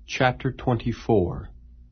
Chapter 24.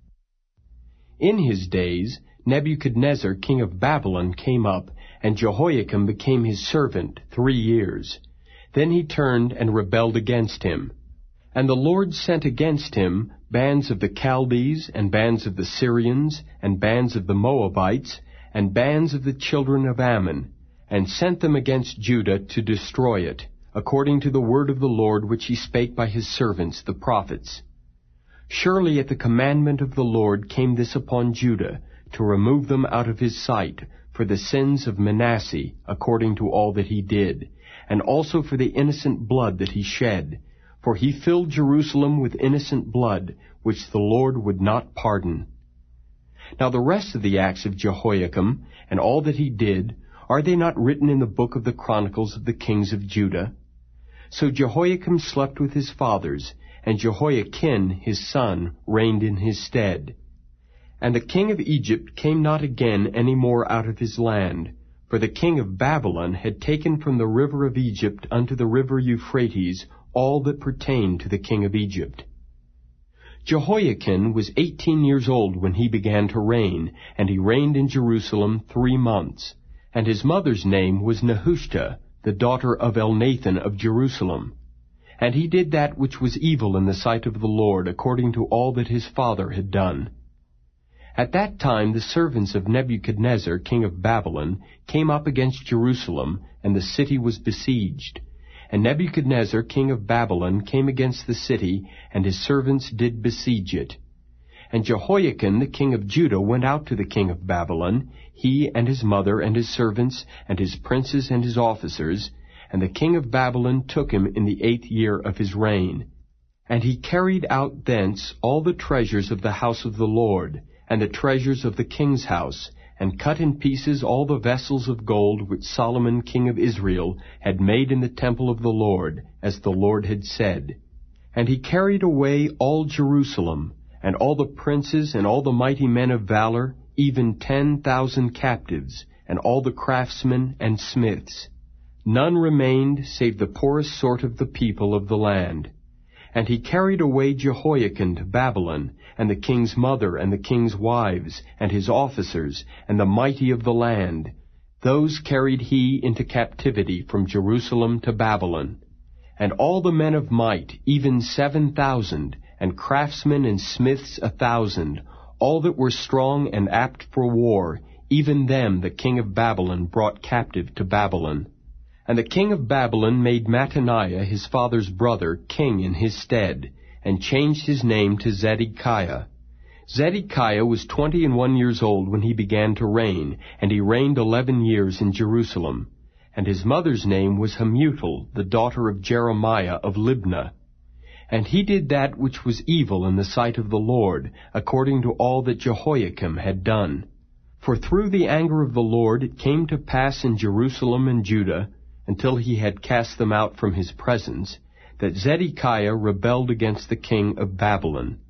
In his days, Nebuchadnezzar king of Babylon came up, and Jehoiakim became his servant 3 years. Then he turned and rebelled against him. And the Lord sent against him bands of the Chaldees, and bands of the Syrians, and bands of the Moabites, and bands of the children of Ammon, and sent them against Judah to destroy it, according to the word of the Lord which he spake by his servants the prophets. Surely at the commandment of the Lord came this upon Judah, to remove them out of his sight, for the sins of Manasseh, according to all that he did, and also for the innocent blood that he shed. For he filled Jerusalem with innocent blood, which the Lord would not pardon. Now the rest of the acts of Jehoiakim, and all that he did, are they not written in the book of the Chronicles of the kings of Judah? So Jehoiakim slept with his fathers, and Jehoiachin his son reigned in his stead. And the king of Egypt came not again any more out of his land, for the king of Babylon had taken from the river of Egypt unto the river Euphrates all that pertained to the king of Egypt. Jehoiachin was 18 years old when he began to reign, and he reigned in Jerusalem 3 months. And his mother's name was Nehushta, the daughter of Elnathan of Jerusalem. And he did that which was evil in the sight of the Lord, according to all that his father had done. At that time the servants of Nebuchadnezzar king of Babylon came up against Jerusalem, and the city was besieged. And Nebuchadnezzar king of Babylon came against the city, and his servants did besiege it. And Jehoiachin the king of Judah went out to the king of Babylon, he and his mother and his servants, and his princes and his officers, and the king of Babylon took him in the 8th year of his reign. And he carried out thence all the treasures of the house of the Lord, and the treasures of the king's house, and cut in pieces all the vessels of gold which Solomon king of Israel had made in the temple of the Lord, as the Lord had said. And he carried away all Jerusalem, and all the princes and all the mighty men of valor, even 10,000 captives, and all the craftsmen and smiths. None remained save the poorest sort of the people of the land. And he carried away Jehoiachin to Babylon, and the king's mother, and the king's wives, and his officers, and the mighty of the land. Those carried he into captivity from Jerusalem to Babylon. And all the men of might, even 7,000, and craftsmen and smiths 1,000, all that were strong and apt for war, even them the king of Babylon brought captive to Babylon. And the king of Babylon made Mattaniah his father's brother king in his stead, and changed his name to Zedekiah. Zedekiah was 21 years old when he began to reign, and he reigned 11 years in Jerusalem. And his mother's name was Hamutal, the daughter of Jeremiah of Libnah. And he did that which was evil in the sight of the Lord, according to all that Jehoiakim had done. For through the anger of the Lord it came to pass in Jerusalem and Judah, until he had cast them out from his presence, that Zedekiah rebelled against the king of Babylon.